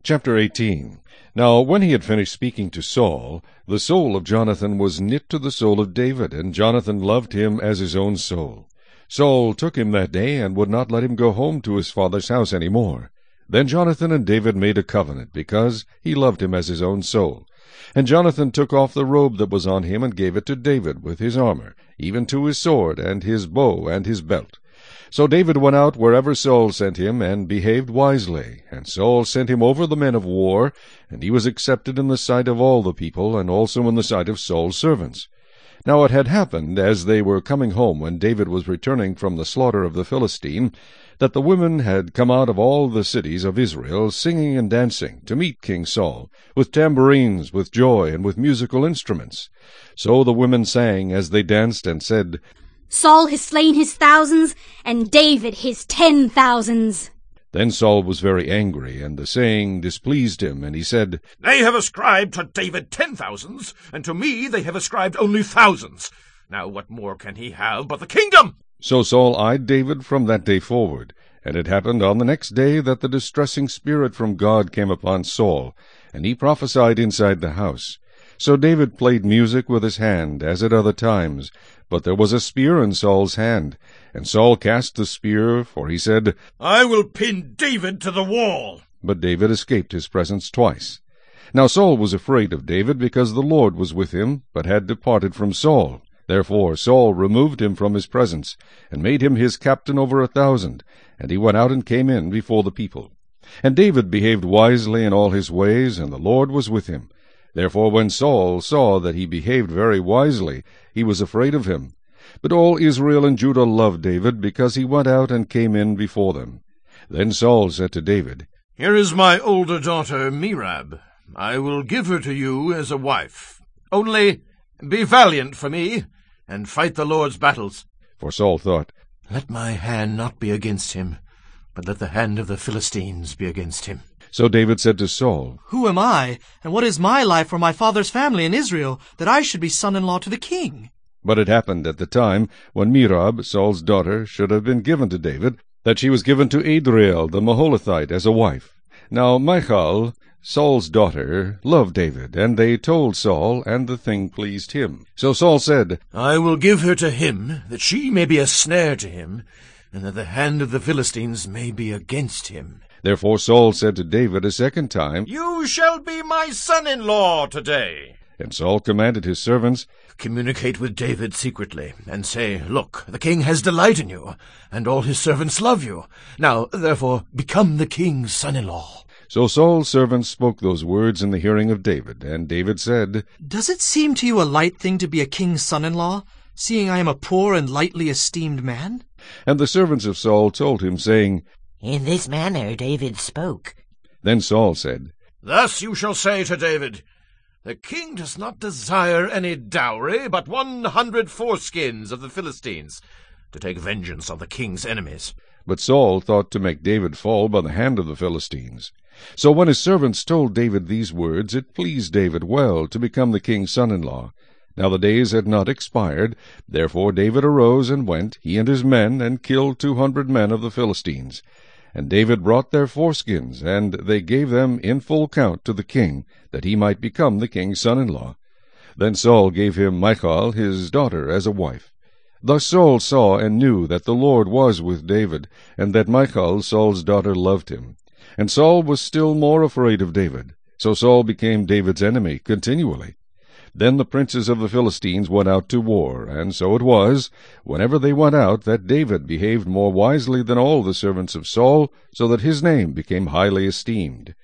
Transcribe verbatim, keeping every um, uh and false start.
Chapter eighteen. Now when he had finished speaking to Saul, the soul of Jonathan was knit to the soul of David, and Jonathan loved him as his own soul. Saul took him that day, and would not let him go home to his father's house any more. Then Jonathan and David made a covenant, because he loved him as his own soul. And Jonathan took off the robe that was on him, and gave it to David with his armor, even to his sword, and his bow, and his belt. So David went out wherever Saul sent him, and behaved wisely. And Saul sent him over the men of war, and he was accepted in the sight of all the people, and also in the sight of Saul's servants. Now it had happened, as they were coming home when David was returning from the slaughter of the Philistine, that the women had come out of all the cities of Israel, singing and dancing, to meet King Saul, with tambourines, with joy, and with musical instruments. So the women sang as they danced, and said, Saul has slain his thousands, and David his ten thousands. Then Saul was very angry, and the saying displeased him, and he said, They have ascribed to David ten thousands, and to me they have ascribed only thousands. Now what more can he have but the kingdom? So Saul eyed David from that day forward. And it happened on the next day that the distressing spirit from God came upon Saul, and he prophesied inside the house. So David played music with his hand, as at other times, but there was a spear in Saul's hand. And Saul cast the spear, for he said, I will pin David to the wall. But David escaped his presence twice. Now Saul was afraid of David, because the Lord was with him, but had departed from Saul. Therefore Saul removed him from his presence, and made him his captain over a thousand, and he went out and came in before the people. And David behaved wisely in all his ways, and the Lord was with him. Therefore when Saul saw that he behaved very wisely, he was afraid of him. But all Israel and Judah loved David, because he went out and came in before them. Then Saul said to David, Here is my older daughter Merab. I will give her to you as a wife. Only be valiant for me, and fight the Lord's battles. For Saul thought, Let my hand not be against him, but let the hand of the Philistines be against him. So David said to Saul, Who am I, and what is my life for my father's family in Israel, that I should be son-in-law to the king? But it happened at the time when Merab, Saul's daughter, should have been given to David, that she was given to Adriel the Meholithite as a wife. Now Michal, Saul's daughter, loved David, and they told Saul, and the thing pleased him. So Saul said, I will give her to him, that she may be a snare to him, and that the hand of the Philistines may be against him. Therefore Saul said to David a second time, You shall be my son-in-law today. And Saul commanded his servants, Communicate with David secretly, and say, Look, the king has delight in you, and all his servants love you. Now, therefore, become the king's son-in-law. So Saul's servants spoke those words in the hearing of David, and David said, Does it seem to you a light thing to be a king's son-in-law, seeing I am a poor and lightly esteemed man? And the servants of Saul told him, saying, In this manner David spoke. Then Saul said, Thus you shall say to David, The king does not desire any dowry, but one hundred foreskins of the Philistines, to take vengeance on the king's enemies. But Saul thought to make David fall by the hand of the Philistines. So when his servants told David these words, it pleased David well to become the king's son-in-law. Now the days had not expired. Therefore David arose and went, he and his men, and killed two hundred men of the Philistines. And David brought their foreskins, and they gave them in full count to the king, that he might become the king's son-in-law. Then Saul gave him Michal his daughter as a wife. Thus Saul saw and knew that the Lord was with David, and that Michal Saul's daughter loved him. And Saul was still more afraid of David. So Saul became David's enemy continually. Then the princes of the Philistines went out to war, and so it was, whenever they went out, that David behaved more wisely than all the servants of Saul, so that his name became highly esteemed.